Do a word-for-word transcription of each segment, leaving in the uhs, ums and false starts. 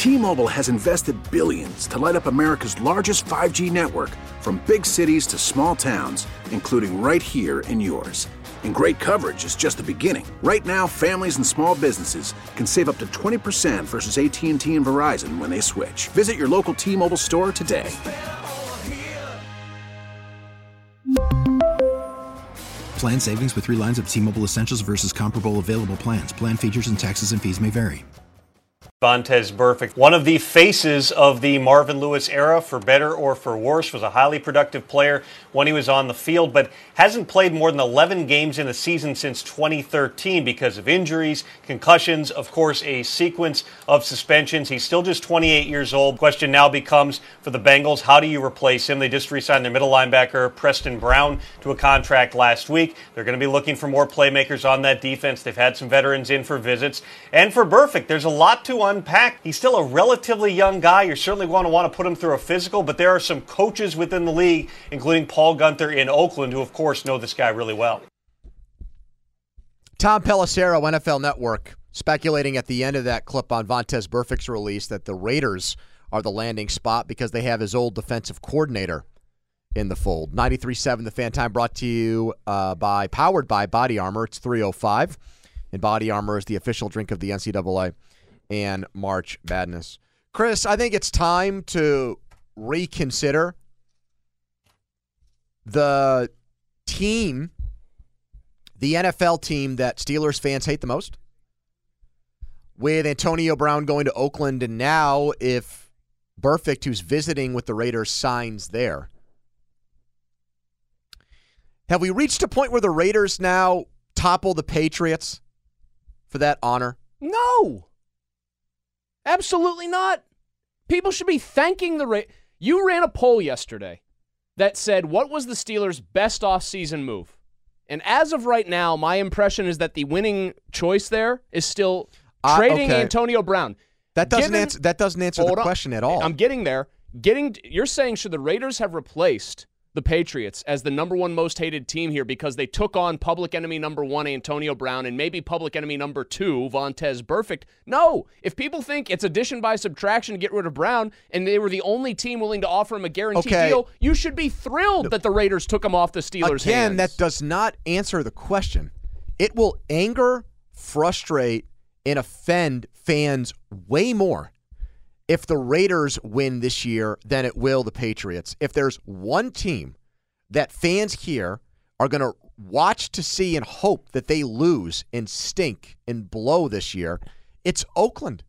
T-Mobile has invested billions to light up America's largest five G network, from big cities to small towns, including right here in yours. And great coverage is just the beginning. Right now, families and small businesses can save up to twenty percent versus A T and T and Verizon when they switch. Visit your local T-Mobile store today. Plan savings with three lines of T-Mobile Essentials versus comparable available plans. Plan features and taxes and fees may vary. Vontaze Burfict, one of the faces of the Marvin Lewis era, for better or for worse, was a highly productive player when he was on the field, but hasn't played more than eleven games in a season since twenty thirteen because of injuries, concussions, of course, a sequence of suspensions. He's still just twenty-eight years old. Question now becomes, for the Bengals, how do you replace him? They just re-signed their middle linebacker, Preston Brown, to a contract last week. They're going to be looking for more playmakers on that defense. They've had some veterans in for visits. And for Burfict, there's a lot to unpack. He's still a relatively young guy. You're certainly going to want to put him through a physical, but there are some coaches within the league, including Paul Guenther in Oakland, who, of course, know this guy really well. Tom Pelissero, N F L Network, speculating at the end of that clip on Vontaze Burfict's release that the Raiders are the landing spot because they have his old defensive coordinator in the fold. ninety-three point seven The Fan Time, brought to you uh, by, powered by Body Armor. It's three oh five, and Body Armor is the official drink of the N C double A and March Madness. Chris, I think it's time to reconsider the team, the N F L team that Steelers fans hate the most. With Antonio Brown going to Oakland, and now if Burfict, who's visiting with the Raiders, signs there. Have we reached a point where the Raiders now topple the Patriots for that honor? No. Absolutely not. People should be thanking the Raiders. You ran a poll yesterday that said, what was the Steelers' best offseason move? And as of right now, my impression is that the winning choice there is still Uh, trading okay. Antonio Brown. That doesn't Given- answer. That doesn't answer the Hold on. question at all. I'm getting there. Getting. You're saying, should the Raiders have replaced the Patriots as the number one most hated team here because they took on public enemy number one, Antonio Brown, and maybe public enemy number two, Vontaze Burfict? No. If people think it's addition by subtraction to get rid of Brown, and they were the only team willing to offer him a guaranteed Okay. deal, you should be thrilled that the Raiders took him off the Steelers' Again, hands. that does not answer the question. It will anger, frustrate, and offend fans way more if the Raiders win this year than it will the Patriots. If there's one team that fans here are going to watch to see and hope that they lose and stink and blow this year, it's Oakland.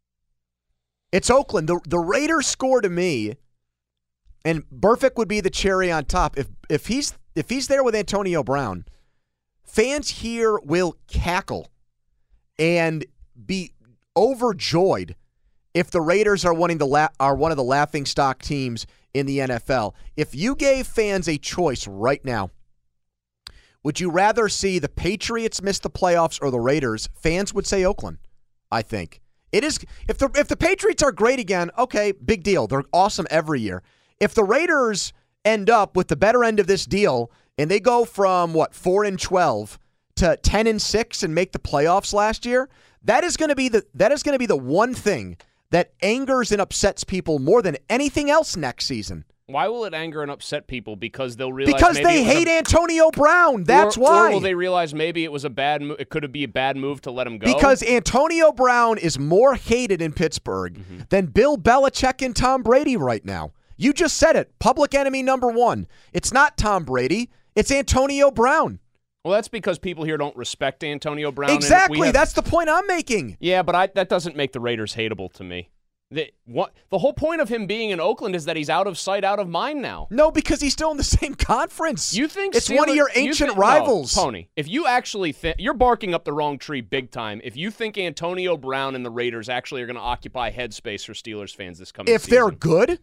It's Oakland. The, the Raiders score to me, and Burfict would be the cherry on top. If if he's if he's there with Antonio Brown, fans here will cackle and be overjoyed if the Raiders are one of the la- are one of the laughingstock teams in the N F L. If you gave fans a choice right now, would you rather see the Patriots miss the playoffs or the Raiders? Fans would say Oakland, I think. It is if the if the Patriots are great again, okay, big deal. They're awesome every year. If the Raiders end up with the better end of this deal and they go from what, four and twelve to ten and six and make the playoffs last year, that is going to be the that is going to be the one thing that angers and upsets people more than anything else next season. Why will it anger and upset people? Because they'll realize Because maybe they it was hate a, Antonio Brown. That's or, why. Or will they realize maybe it was a bad move? It could be a bad move to let him go. Because Antonio Brown is more hated in Pittsburgh mm-hmm. than Bill Belichick and Tom Brady right now. You just said it. Public enemy number one. It's not Tom Brady. It's Antonio Brown. Well, that's because people here don't respect Antonio Brown. Exactly. Have, that's the point I'm making. Yeah, but I, that doesn't make the Raiders hateable to me. The, what, the whole point of him being in Oakland is that he's out of sight, out of mind now. No, because he's still in the same conference. You think it's Steelers, one of your you ancient think, rivals. No, Pony, if you actually think, you're barking up the wrong tree big time. If you think Antonio Brown and the Raiders actually are going to occupy headspace for Steelers fans this coming if season. If they're good?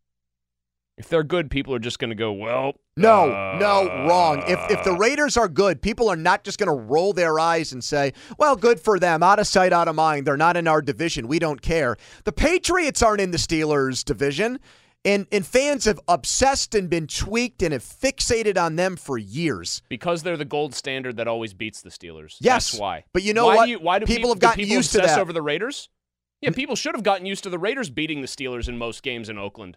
If they're good, people are just going to go, well. No, uh, no, wrong. If if the Raiders are good, people are not just going to roll their eyes and say, well, good for them. Out of sight, out of mind. They're not in our division. We don't care. The Patriots aren't in the Steelers' division, and, and fans have obsessed and been tweaked and have fixated on them for years. Because they're the gold standard that always beats the Steelers. Yes. That's why. But you know why what? Do you, why do people people have gotten do people used to obsess that. over the Raiders? Yeah, people should have gotten used to the Raiders beating the Steelers in most games in Oakland.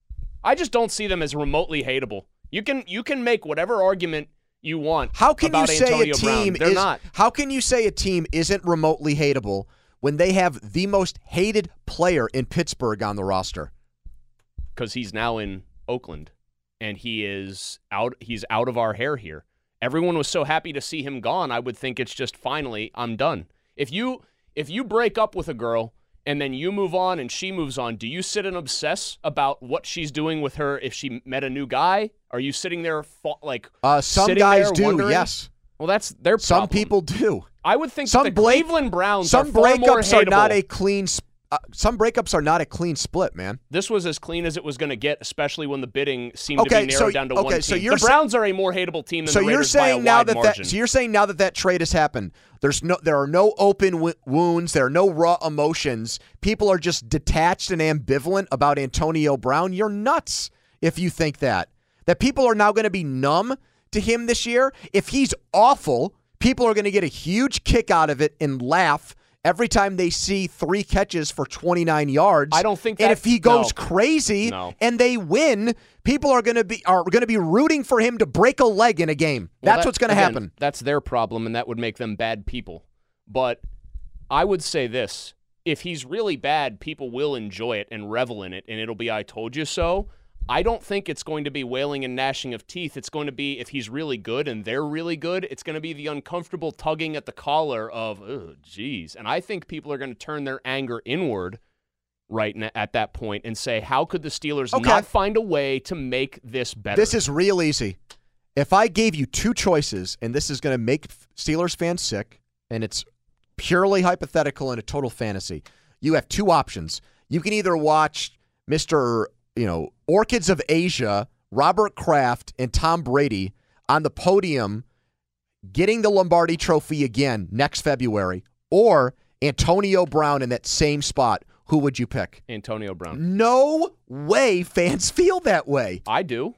I just don't see them as remotely hateable. You can you can make whatever argument you want How can about you say Antonio a team Brown. They're is, not. How can you say a team isn't remotely hateable when they have the most hated player in Pittsburgh on the roster? Because he's now in Oakland, and he is out. He's out of our hair here. Everyone was so happy to see him gone. I would think it's just finally I'm done. If you if you break up with a girl and then you move on and she moves on, do you sit and obsess about what she's doing with her if she met a new guy? Are you sitting there like uh, some sitting guys there do? wondering? Yes. Well, that's their problem. Some people do. I would think some that the break, Cleveland Browns some are far more breakups are hateable. not a clean. Uh, some breakups are not a clean split, man. This was as clean as it was going to get, especially when the bidding seemed okay, to be narrowed so, down to okay, one team. so you're the Browns are a more hateable team than so the Raiders you're saying by a now wide that margin. that so you're saying now that that trade has happened, there's no there are no open w- wounds, there are no raw emotions. People are just detached and ambivalent about Antonio Brown. You're nuts if you think that that people are now going to be numb to him this year. If he's awful, people are going to get a huge kick out of it and laugh every time they see three catches for twenty-nine yards. I don't think that, and if he goes no. crazy no. and they win, people are going to be are going to be rooting for him to break a leg in a game. Well, That's that, what's going to again, happen. That's their problem, and that would make them bad people. But I would say this. If he's really bad, people will enjoy it and revel in it, and it'll be I told you so. I don't think it's going to be wailing and gnashing of teeth. It's going to be, if he's really good and they're really good, it's going to be the uncomfortable tugging at the collar of, oh, geez. And I think people are going to turn their anger inward right na- at that point and say, how could the Steelers Okay. not find a way to make this better? This is real easy. If I gave you two choices, and this is going to make Steelers fans sick, and it's purely hypothetical and a total fantasy, you have two options. You can either watch Mister you know, Orchids of Asia, Robert Kraft, and Tom Brady on the podium getting the Lombardi Trophy again next February, or Antonio Brown in that same spot. Who would you pick? Antonio Brown. No way fans feel that way. I do.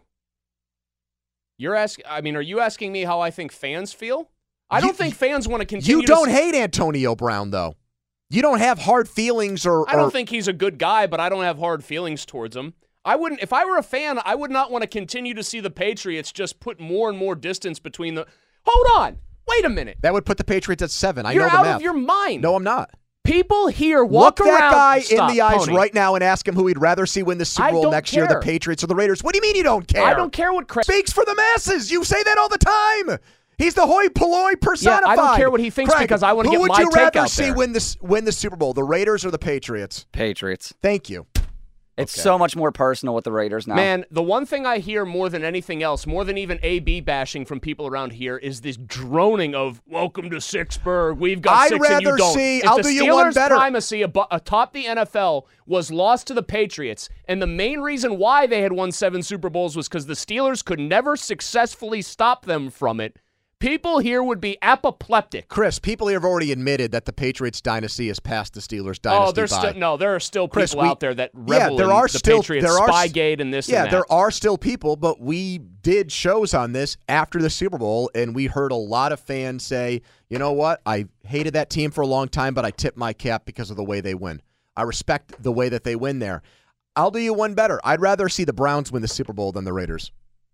You're asking, I mean, are you asking me how I think fans feel? I don't You- think fans want to continue You don't to hate Antonio Brown, though. You don't have hard feelings or... I don't or- think he's a good guy, but I don't have hard feelings towards him. I wouldn't, if I were a fan, I would not want to continue to see the Patriots just put more and more distance between the. Hold on, wait a minute. That would put the Patriots at seven. I You're know the out math. of your mind. No, I'm not. People here walk Look around. that guy Stop, in the eyes Pony. right now and ask him who he'd rather see win the Super I Bowl don't next year, the care. Patriots or the Raiders. What do you mean you don't care? I don't care what Craig. Speaks for the masses. You say that all the time. He's the hoi polloi personified. Yeah, I don't care what he thinks Craig, because I want to who get would my you take rather out see there. win this win the Super Bowl, the Raiders or the Patriots? Patriots. Thank you. It's Okay. so much more personal with the Raiders now. Man, the one thing I hear more than anything else, more than even A B bashing from people around here, is this droning of "Welcome to Sixburg. We've got I'd six and you rather don't." see- If I'll the do you one Steelers' better. primacy abo- atop the N F L was lost to the Patriots, and the main reason why they had won seven Super Bowls was because the Steelers could never successfully stop them from it, people here would be apoplectic. Chris, people here have already admitted that the Patriots dynasty is past the Steelers dynasty. Oh, there's by. still no. There are still people Chris, we- out there that yeah, revel there in are the still- Patriots there are s- Spygate and this Yeah, and that. there are still people, but we did shows on this after the Super Bowl, and we heard a lot of fans say, you know what, I hated that team for a long time, but I tip my cap because of the way they win. I respect the way that they win there. I'll do you one better. I'd rather see the Browns win the Super Bowl than the Raiders.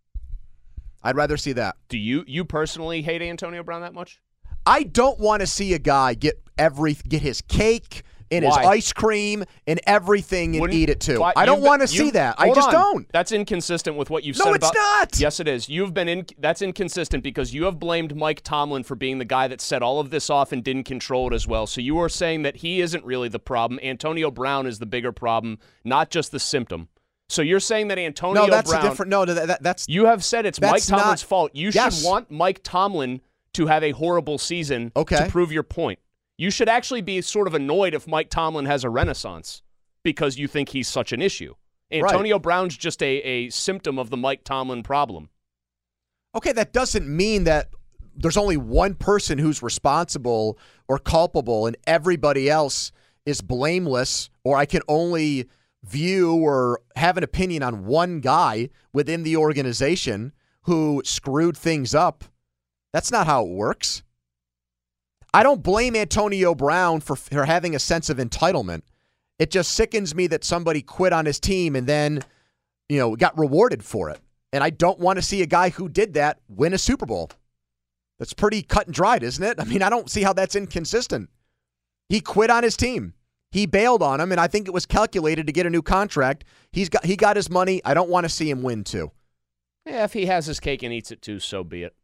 I'd rather see that. Do you you personally hate Antonio Brown that much? I don't want to see a guy get every get his cake and his Why? ice cream and everything and Wouldn't- eat it too. Why- I don't you've been- want to see you- that. I hold just on. don't. That's inconsistent with what you've No, said it's about. not. Yes, it is. You've been in. That's inconsistent because you have blamed Mike Tomlin for being the guy that set all of this off and didn't control it as well. So you are saying that he isn't really the problem. Antonio Brown is the bigger problem, not just the symptom. So you're saying that Antonio No, that's Brown. a different. No, that, that, that's You have said it's Mike That's Tomlin's not- fault. You Yes. should want Mike Tomlin to have a horrible season Okay. to prove your point. You should actually be sort of annoyed if Mike Tomlin has a renaissance because you think he's such an issue. Antonio Brown's just a, a symptom of the Mike Tomlin problem. okay. That doesn't mean that there's only one person who's responsible or culpable, and everybody else is blameless. Or I can only view or have an opinion on one guy within the organization who screwed things up. That's not how it works. I don't blame Antonio Brown for, for having a sense of entitlement. It just sickens me that somebody quit on his team and then, you know, got rewarded for it. And I don't want to see a guy who did that win a Super Bowl. That's pretty cut and dried, isn't it? I mean, I don't see how that's inconsistent. He quit on his team. He bailed on him, and I think it was calculated to get a new contract. He's got he got his money. I don't want to see him win too. Yeah, if he has his cake and eats it too, so be it.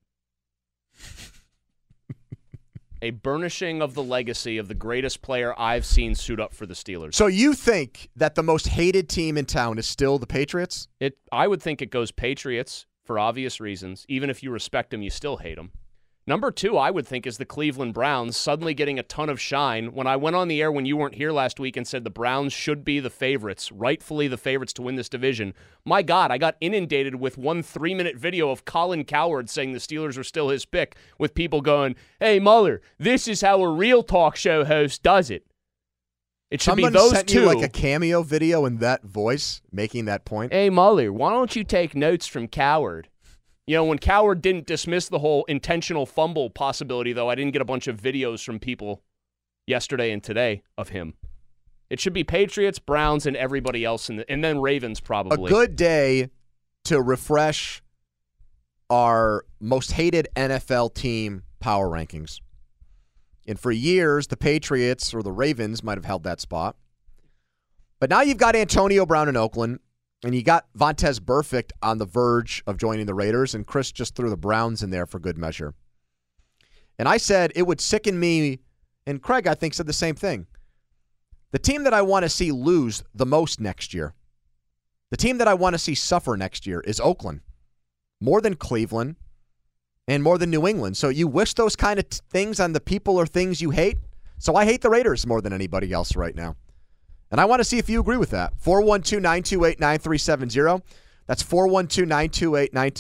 A burnishing of the legacy of the greatest player I've seen suit up for the Steelers. So you think that the most hated team in town is still the Patriots? It. I would think it goes Patriots for obvious reasons. Even if you respect them, you still hate them. Number two, I would think, is the Cleveland Browns suddenly getting a ton of shine. When I went on the air when you weren't here last week and said the Browns should be the favorites, rightfully the favorites to win this division, my God, I got inundated with one three-minute video of Colin Cowherd saying the Steelers are still his pick, with people going, hey, Muller, this is how a real talk show host does it. It should Someone be those sent two. you like a cameo video in that voice making that point? Hey, Muller, why don't you take notes from Cowherd? You know, when Cowherd didn't dismiss the whole intentional fumble possibility, though, I didn't get a bunch of videos from people yesterday and today of him. It should be Patriots, Browns, and everybody else, in the, and then Ravens probably. A good day to refresh our most hated N F L team power rankings. And for years, the Patriots or the Ravens might have held that spot. But now you've got Antonio Brown in Oakland. And you got Vontaze Burfict on the verge of joining the Raiders, and Chris just threw the Browns in there for good measure. And I said it would sicken me, and Craig, I think, said the same thing. The team that I want to see lose the most next year, the team that I want to see suffer next year is Oakland, more than Cleveland and more than New England. So you wish those kind of t- things on the people or things you hate? So I hate the Raiders more than anybody else right now. And I want to see if you agree with that. four one two, nine two eight, nine three seven zero. That's four one two, nine two eight, nine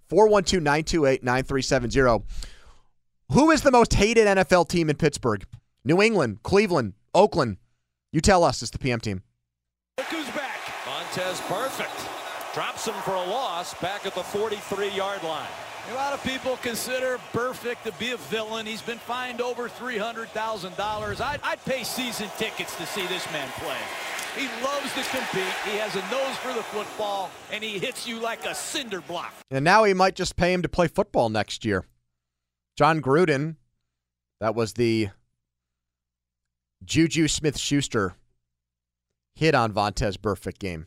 three seven zero. Who is the most hated N F L team in Pittsburgh? New England, Cleveland, Oakland. You tell us. It's the P M team. Look who's back. Vontaze Burfict drops him for a loss back at the forty-three-yard line. A lot of people consider Burfict to be a villain. He's been fined over three hundred thousand dollars. I'd, I'd pay season tickets to see this man play. He loves to compete. He has a nose for the football, and he hits you like a cinder block. And now he might just pay him to play football next year. John Gruden, that was the Juju Smith-Schuster hit on Vontaze Burfict game.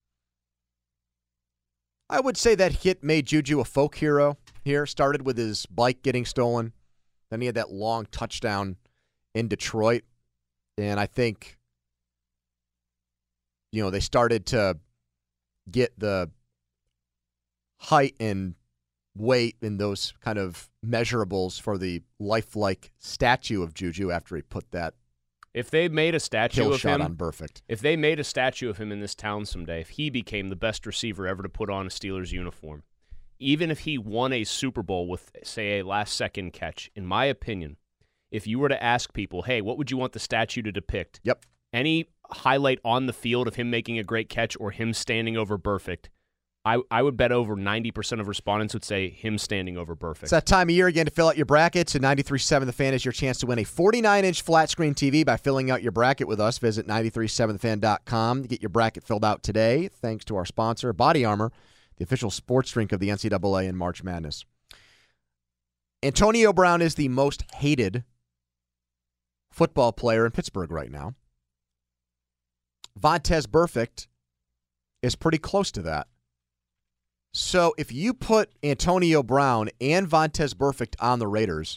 I would say that hit made Juju a folk hero here. Started with his bike getting stolen. Then he had that long touchdown in Detroit. And I think, you know, they started to get the height and weight and those kind of measurables for the lifelike statue of Juju after he put that If they made a statue kill of shot him, on Burfict. if they made a statue of him in this town someday, if he became the best receiver ever to put on a Steelers uniform, even if he won a Super Bowl with, say, a last-second catch, in my opinion, if you were to ask people, hey, what would you want the statue to depict? Yep. Any highlight on the field of him making a great catch or him standing over Burfict, I, I would bet over ninety percent of respondents would say him standing over Burfict. It's that time of year again to fill out your brackets, and ninety-three point seven The Fan is your chance to win a forty-nine inch flat-screen T V by filling out your bracket with us. Visit nine three seven the fan dot com to get your bracket filled out today, thanks to our sponsor, Body Armor, the official sports drink of the N C double A in March Madness. Antonio Brown is the most hated football player in Pittsburgh right now. Vontaze Burfict is pretty close to that. So if you put Antonio Brown and Vontaze Burfict on the Raiders,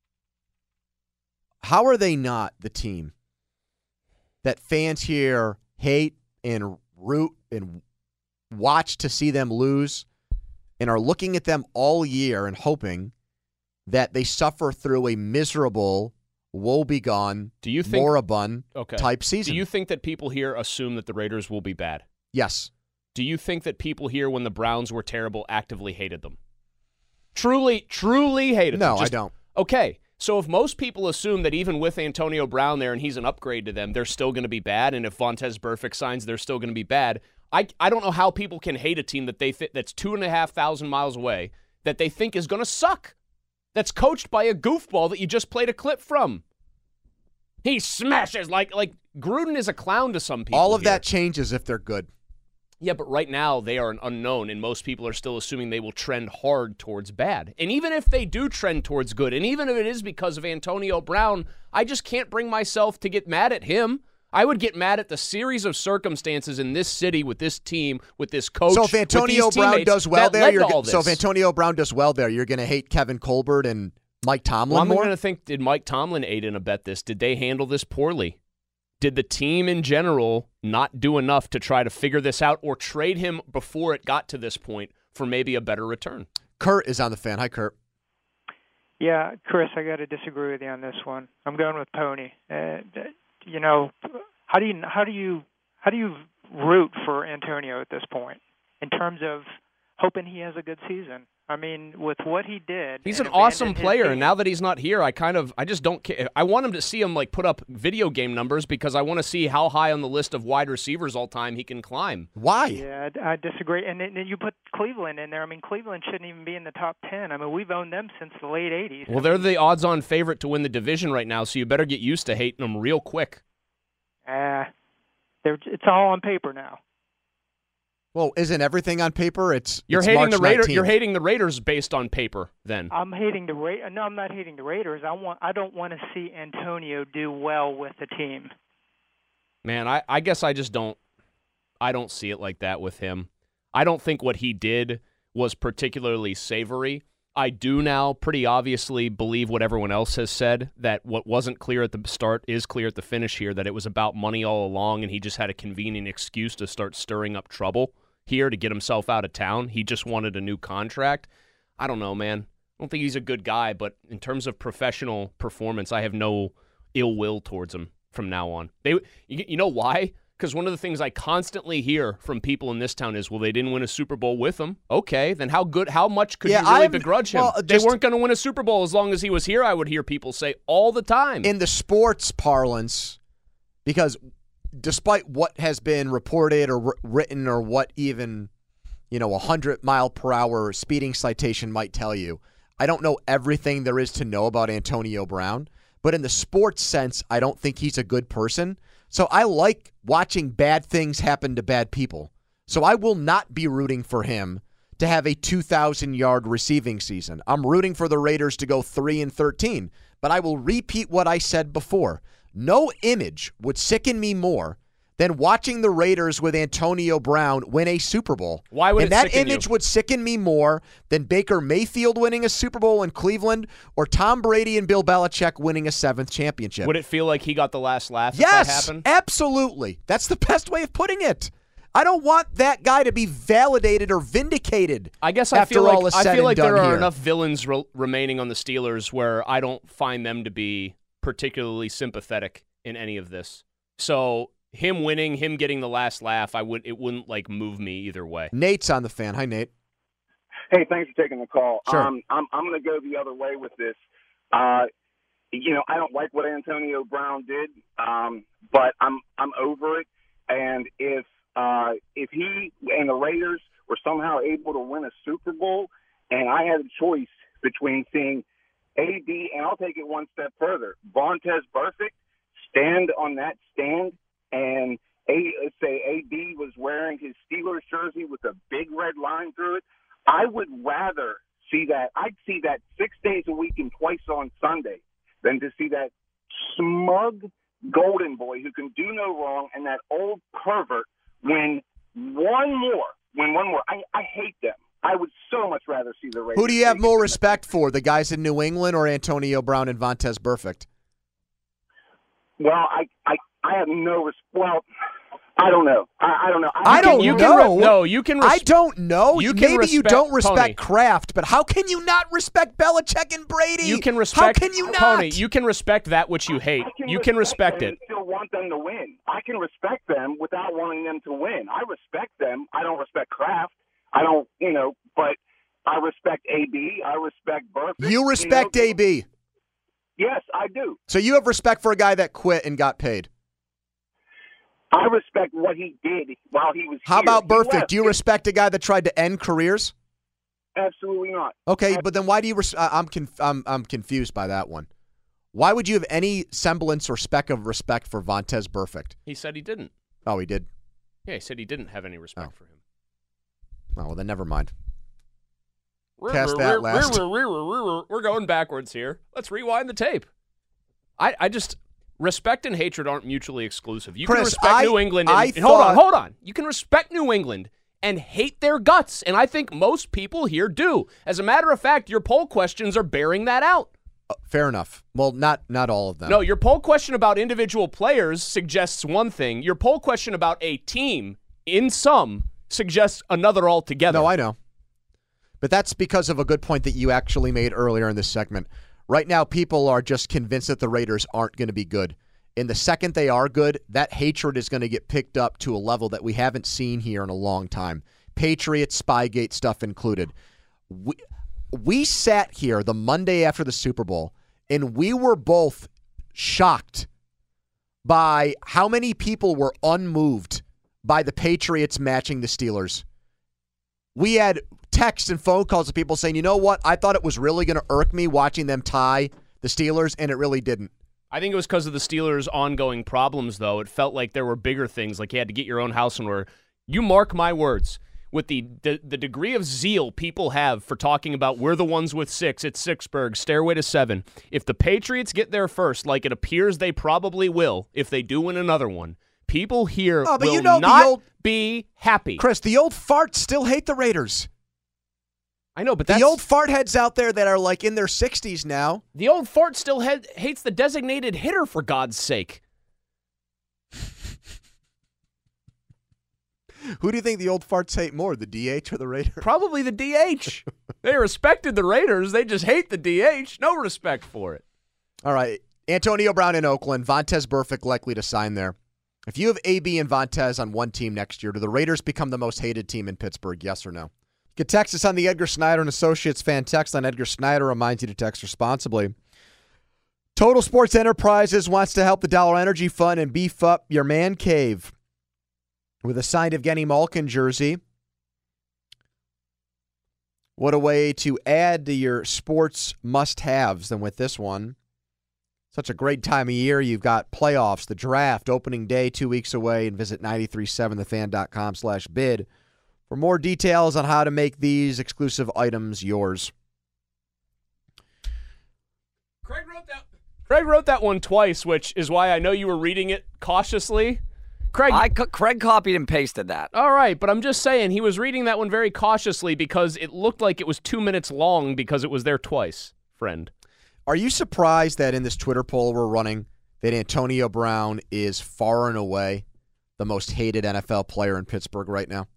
how are they not the team that fans here hate and root and watch to see them lose and are looking at them all year and hoping that they suffer through a miserable, woe-begone, Do you think, moribund okay. type season? Do you think that people here assume that the Raiders will be bad? Yes. Do you think that people here, when the Browns were terrible, actively hated them? Truly, truly hated them? No, Just, I don't. Okay, so if most people assume that even with Antonio Brown there and he's an upgrade to them, they're still going to be bad, and if Vontaze Burfict signs, they're still going to be bad, I, I don't know how people can hate a team that they th- that's two and a half thousand miles away that they think is going to suck. That's coached by a goofball that you just played a clip from. He smashes like like Gruden is a clown to some people. All of here. that changes if they're good. Yeah, but right now they are an unknown, and most people are still assuming they will trend hard towards bad. And even if they do trend towards good, and even if it is because of Antonio Brown, I just can't bring myself to get mad at him. I would get mad at the series of circumstances in this city with this team, with this coach. So if Antonio Brown does well there, you're go- so if Antonio Brown does well there, you're going to hate Kevin Colbert and Mike Tomlin well, I'm more. going to think, did Mike Tomlin aid and abet this? Did they handle this poorly? Did the team in general not do enough to try to figure this out or trade him before it got to this point for maybe a better return? Kurt is on the fan. Hi, Kurt. Yeah, Chris, I got to disagree with you on this one. I'm going with Pony. Uh, you know, how do you how do you how do you root for Antonio at this point in terms of hoping he has a good season? I mean, with what he did, he's an and awesome abandoned his player, team- and now that he's not here, I kind of I just don't care. I want him to see him like put up video game numbers because I want to see how high on the list of wide receivers all time he can climb. Why? Yeah, I, I disagree. And then then you put Cleveland in there. I mean, Cleveland shouldn't even be in the top ten. I mean, we've owned them since the late eighties. Well, they're the odds-on favorite to win the division right now, so you better get used to hating them real quick. Uh, they're it's all on paper now. Well, isn't everything on paper? It's You're it's hating March the Raiders. nineteenth. You're hating the Raiders based on paper. Then I'm hating the Ra- No, I'm not hating the Raiders. I want. I don't want to see Antonio do well with the team. man, I, I guess I just don't. I don't see it like that with him. I don't think what he did was particularly savory. I do now pretty obviously believe what everyone else has said, that what wasn't clear at the start is clear at the finish here, that it was about money all along, and he just had a convenient excuse to start stirring up trouble here to get himself out of town. He just wanted a new contract. I don't know, man. I don't think he's a good guy, but in terms of professional performance, I have no ill will towards him from now on. They, you, you know why? Because one of the things I constantly hear from people in this town is, well, they didn't win a Super Bowl with him. Okay, then how good? How much could Yeah, you really I'm- begrudge him? well, they just- weren't going to win a Super Bowl as long as he was here, I would hear people say all the time. In the sports parlance, because despite what has been reported or wr- written or what even, you know, a hundred mile per hour speeding citation might tell you, I don't know everything there is to know about Antonio Brown, but in the sports sense, I don't think he's a good person. So I like watching bad things happen to bad people. So I will not be rooting for him to have a two thousand yard receiving season. I'm rooting for the Raiders to go three and thirteen, but I will repeat what I said before. No image would sicken me more than watching the Raiders with Antonio Brown win a Super Bowl. Why would and it that sicken image you? would sicken me more than Baker Mayfield winning a Super Bowl in Cleveland or Tom Brady and Bill Belichick winning a seventh championship. Would it feel like he got the last laugh if that Yes, happened? absolutely. That's the best way of putting it. I don't want that guy to be validated or vindicated. I guess I after feel all like is I said feel and like there done are here. enough villains re- remaining on the Steelers where I don't find them to be particularly sympathetic in any of this. So him winning, him getting the last laugh, I would it wouldn't like move me either way. Nate's on the fan. Hi, Nate. Hey, thanks for taking the call. Sure. Um, I'm I'm going to go the other way with this. Uh, you know, I don't like what Antonio Brown did, um, but I'm I'm over it. And if uh, if he and the Raiders were somehow able to win a Super Bowl, and I had a choice between seeing A B, and I'll take it one step further, Vontaze Burfict stand on that stand, and A, let's say A B was wearing his Steelers jersey with a big red line through it, I would rather see that. I'd see that six days a week and twice on Sunday than to see that smug golden boy who can do no wrong and that old pervert win one more. Win one more. I, I hate them. I would so much rather see the Raiders. Who do you have take more it. respect for, the guys in New England or Antonio Brown and Vontaze Burfict? Well, I, I, I have no respect. Well, I don't know. I, I don't know. I You don't can, you know. Can re- no, you can. Res- I don't know. You can Maybe you respect- don't respect Pony. Kraft, but how can you not respect Belichick and Brady? You can respect. How can you not? Pony, you can respect that which you hate. I You can respect them it. and still want them to win. I can respect them without wanting them to win. I respect them. I don't respect Kraft. I don't, you know, but I respect A B. I respect Burfict. You respect know. A B. Yes, I do. So you have respect for a guy that quit and got paid. I respect what he did while he was How here. about He Burfict? left. Do you respect a guy that tried to end careers? Absolutely not. Okay, but then why do you? Res- I- I'm, conf- I'm I'm confused by that one. Why would you have any semblance or speck of respect for Vontaze Burfict? He said he didn't. Oh, he did? Yeah, he said he didn't have any respect oh. for him. Oh, well, then never mind. Cast that last. We're going backwards here. Let's rewind the tape. I, I just... Respect and hatred aren't mutually exclusive. You Chris, can respect I, New England and, I and thought, hold on, hold on. You can respect New England and hate their guts, and I think most people here do. As a matter of fact, your poll questions are bearing that out. Uh, fair enough. Well, not not all of them. No, your poll question about individual players suggests one thing. Your poll question about a team, in sum, suggests another altogether. No, I know. But that's because of a good point that you actually made earlier in this segment. Right now, people are just convinced that the Raiders aren't going to be good. And the second they are good, that hatred is going to get picked up to a level that we haven't seen here in a long time. Patriots, Spygate stuff included. We, we sat here the Monday after the Super Bowl, and we were both shocked by how many people were unmoved by the Patriots matching the Steelers. We had texts and phone calls of people saying, you know what, I thought it was really going to irk me watching them tie the Steelers, and it really didn't. I think it was because of the Steelers' ongoing problems, though. It felt like there were bigger things, like you had to get your own house in order. You mark my words, with the, the the degree of zeal people have for talking about we're the ones with six, it's Sixburg, stairway to seven. If the Patriots get there first, like it appears they probably will, if they do win another one, people here oh, but will you know, not the old, be happy. Chris, the old farts still hate the Raiders. I know, but that's... The old fart heads out there that are like in their sixties now. The old fart still head, hates the designated hitter, for God's sake. Who do you think the old farts hate more, the D H or the Raiders? Probably the D H. They respected the Raiders. They just hate the D H. No respect for it. All right. Antonio Brown in Oakland. Vontaze Burfict likely to sign there. If you have A B and Vontaze on one team next year, do the Raiders become the most hated team in Pittsburgh? Yes or no? You can text us on the Edgar Snyder and Associates fan text line. Edgar Snyder reminds you to text responsibly. Total Sports Enterprises wants to help the Dollar Energy Fund and beef up your man cave with a signed Evgeny Malkin jersey. What a way to add to your sports must-haves than with this one. Such a great time of year. You've got playoffs, the draft, opening day two weeks away, and visit nine three seven the fan dot com slash bid for more details on how to make these exclusive items yours. Craig wrote that. Craig wrote that one twice, which is why I know you were reading it cautiously. Craig, I, Craig copied and pasted that. All right, but I'm just saying he was reading that one very cautiously because it looked like it was two minutes long because it was there twice, friend. Are you surprised that in this Twitter poll we're running that Antonio Brown is far and away the most hated N F L player in Pittsburgh right now?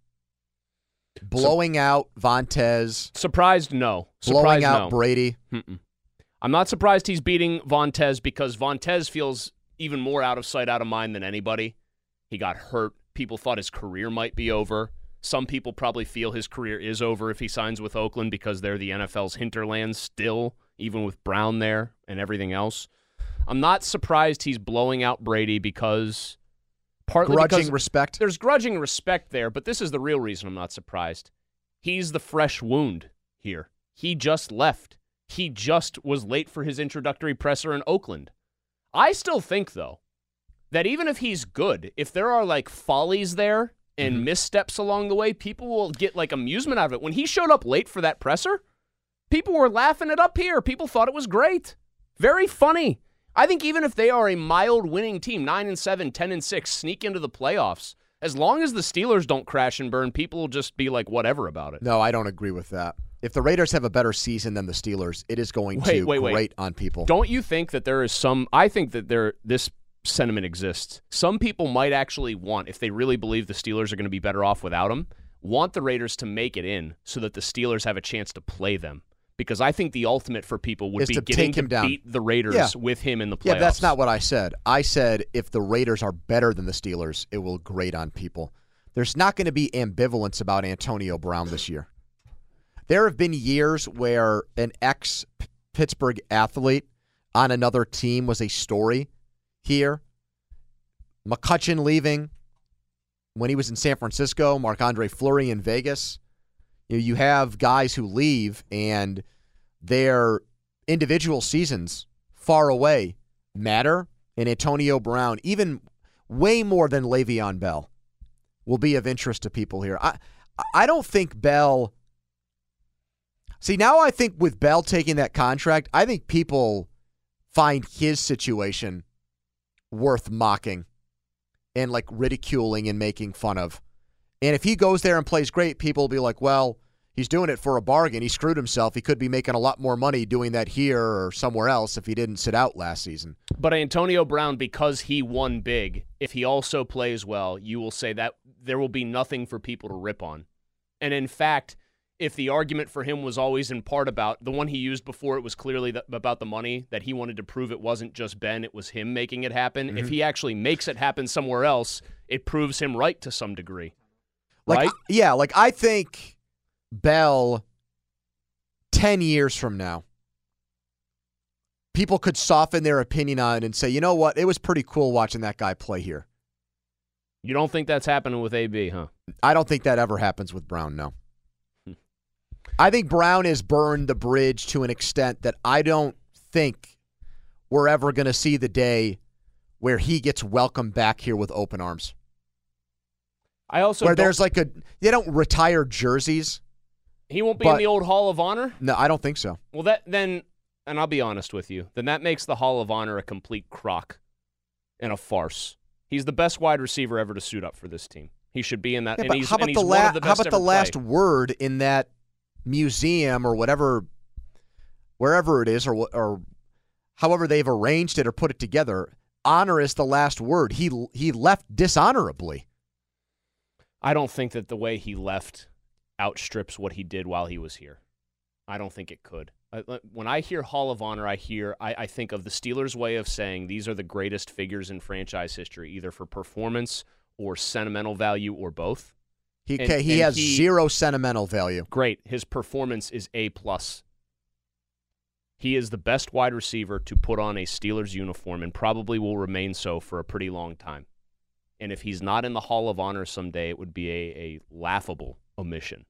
Blowing Sur- out Vontaze. Surprised, no. Blowing Surprised, out no. Brady. Mm-mm. I'm not surprised he's beating Vontaze because Vontaze feels even more out of sight, out of mind than anybody. He got hurt. People thought his career might be over. Some people probably feel his career is over if he signs with Oakland because they're the N F L's hinterland still, even with Brown there and everything else. I'm not surprised he's blowing out Brady because partly grudging because respect. There's grudging respect there, but this is the real reason I'm not surprised. He's the fresh wound here. He just left. He just was late for his introductory presser in Oakland. I still think, though, that even if he's good, if there are like follies there and mm-hmm. missteps along the way, people will get like amusement out of it. When he showed up late for that presser, people were laughing it up here. People thought it was great. Very funny. I think even if they are a mild winning team, nine and seven, ten and six, sneak into the playoffs, as long as the Steelers don't crash and burn, people will just be like whatever about it. No, I don't agree with that. If the Raiders have a better season than the Steelers, it is going wait, to wait, grate wait. on people. Don't you think that there is some – I think that there this sentiment exists. Some people might actually want, if they really believe the Steelers are going to be better off without them, want the Raiders to make it in so that the Steelers have a chance to play them. Because I think the ultimate for people would is be to getting take him to down. beat the Raiders yeah. with him in the playoffs. Yeah, that's not what I said. I said if the Raiders are better than the Steelers, it will grate on people. There's not going to be ambivalence about Antonio Brown this year. There have been years where an ex-Pittsburgh athlete on another team was a story here. McCutcheon leaving when he was in San Francisco, Marc-Andre Fleury in Vegas. You know, you have guys who leave and their individual seasons far away matter, and Antonio Brown, even way more than Le'Veon Bell, will be of interest to people here. I I don't think Bell... See, now I think with Bell taking that contract, I think people find his situation worth mocking and like ridiculing and making fun of. And if he goes there and plays great, people will be like, well, he's doing it for a bargain. He screwed himself. He could be making a lot more money doing that here or somewhere else if he didn't sit out last season. But Antonio Brown, because he won big, if he also plays well, you will say that there will be nothing for people to rip on. And in fact, if the argument for him was always in part about, the one he used before, it was clearly the, about the money, that he wanted to prove it wasn't just Ben, it was him making it happen. Mm-hmm. If he actually makes it happen somewhere else, it proves him right to some degree. Like, right? Yeah, like I think Bell, ten years from now, people could soften their opinion on it and say, you know what, it was pretty cool watching that guy play here. You don't think that's happening with A B, huh? I don't think that ever happens with Brown, no. I think Brown has burned the bridge to an extent that I don't think we're ever going to see the day where he gets welcomed back here with open arms. I also where there's like a they don't retire jerseys. He won't be but, in the old Hall of Honor? No, I don't think so. Well, that then, and I'll be honest with you, then that makes the Hall of Honor a complete crock and a farce. He's the best wide receiver ever to suit up for this team. He should be in that. Yeah, and but he's, how about and he's the, one la- of the how best about the ever last play. word in that museum or whatever, wherever it is, or or however they've arranged it or put it together? Honor is the last word. He he left dishonorably. I don't think that the way he left outstrips what he did while he was here. I don't think it could. When I hear Hall of Honor, I hear I, I think of the Steelers' way of saying these are the greatest figures in franchise history, either for performance or sentimental value or both. He and, he and has he, zero sentimental value. Great. His performance is A plus. He is the best wide receiver to put on a Steelers uniform and probably will remain so for a pretty long time. And if he's not in the Hall of Honor someday, it would be a, a laughable omission.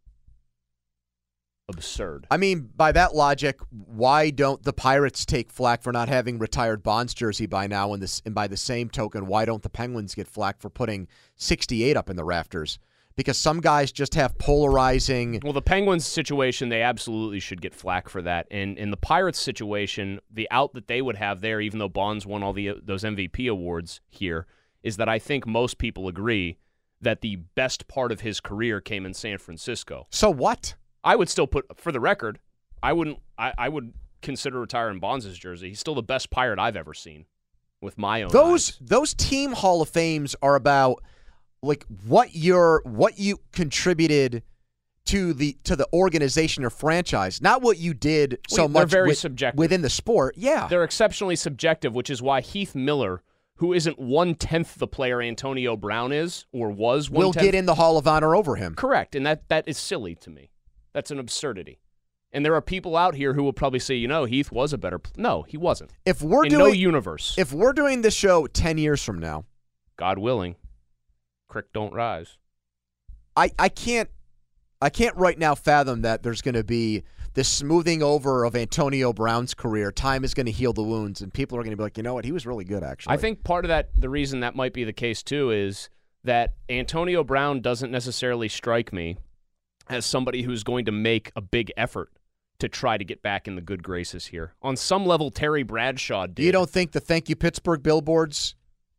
Absurd. I mean, by that logic, why don't the Pirates take flack for not having retired Bonds jersey by now? And, this, and by the same token, why don't the Penguins get flack for putting sixty-eight up in the rafters? Because some guys just have polarizing... Well, the Penguins situation, they absolutely should get flack for that. And in the Pirates situation, the out that they would have there, even though Bonds won all the those M V P awards here, is that I think most people agree that the best part of his career came in San Francisco. So what? I would still put, for the record, I wouldn't. I, I would consider retiring Bonds' jersey. He's still the best Pirate I've ever seen, with my own Those eyes. Those team Hall of Fames are about like what you're what you contributed to the to the organization or franchise, not what you did so Well, they're much very with, subjective. within the sport. Yeah, They're exceptionally subjective, which is why Heath Miller, who isn't one-tenth the player Antonio Brown is, or was will one-tenth. get in the Hall of Honor over him. Correct, and that that is silly to me. That's an absurdity. And there are people out here who will probably say, you know, Heath was a better pl-. No, he wasn't. If we're in doing no universe. If we're doing this show ten years from now, God willing, creek don't rise. I, I can't I can't right now fathom that there's going to be this smoothing over of Antonio Brown's career. Time is going to heal the wounds, and people are going to be like, you know what, he was really good, actually. I think part of that, the reason that might be the case, too, is that Antonio Brown doesn't necessarily strike me as somebody who's going to make a big effort to try to get back in the good graces here. On some level, Terry Bradshaw did. You don't think the Thank You Pittsburgh billboards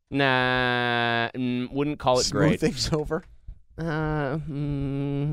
Nah, mm, wouldn't call it smooth great. things over? Uh, mm.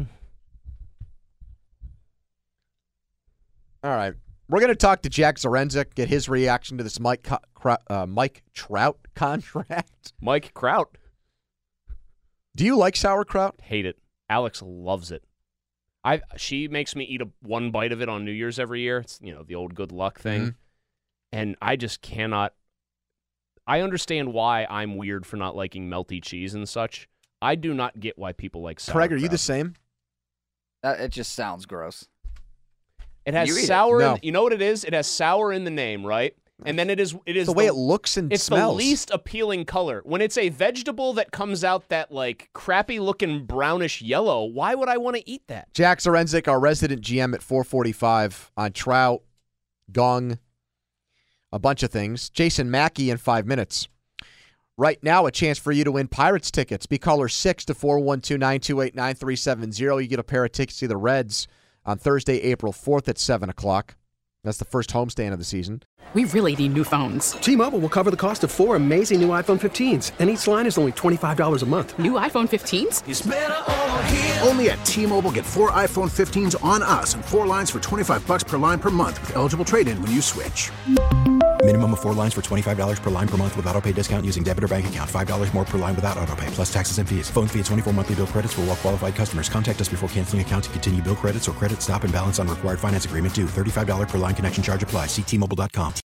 All right. We're going to talk to Jack Zarenzik, get his reaction to this Mike Co- uh, Mike Trout contract. Mike Kraut. Do you like sauerkraut? Hate it. Alex loves it. I she makes me eat a one bite of it on New Year's every year. It's, you know, the old good luck thing. Mm-hmm. And I just cannot. I understand why I'm weird for not liking melty cheese and such. I do not get why people like sauerkraut. Craig, are you the same? That, it just sounds gross. It has You eat it. sour. No. In, you know what it is? It has sour in the name, right? And then it is it is the way it looks and it's smells. the least appealing color. When it's a vegetable that comes out that like crappy looking brownish yellow, why would I want to eat that? Jack Zarenzik, our resident G M at four forty-five on Trout, Gong. a bunch of things. Jason Mackey in five minutes. Right now, a chance for you to win Pirates tickets. Be caller six to four one two, nine two eight, nine three seven zero. You get a pair of tickets to the Reds on Thursday, April fourth at seven o'clock. That's the first homestand of the season. We really need new phones. T-Mobile will cover the cost of four amazing new iPhone fifteens, and each line is only twenty-five dollars a month. New iPhone fifteens? It's better over here. Only at T-Mobile, get four iPhone fifteens on us and four lines for twenty-five bucks per line per month with eligible trade-in when you switch. Minimum of four lines for twenty-five dollars per line per month with autopay discount using debit or bank account. five dollars more per line without autopay, plus taxes and fees. Phone fee at twenty-four monthly bill credits for well-qualified customers. Contact us before canceling account to continue bill credits or credit stop and balance on required finance agreement due. thirty-five dollars per line connection charge applies. See T Mobile dot com.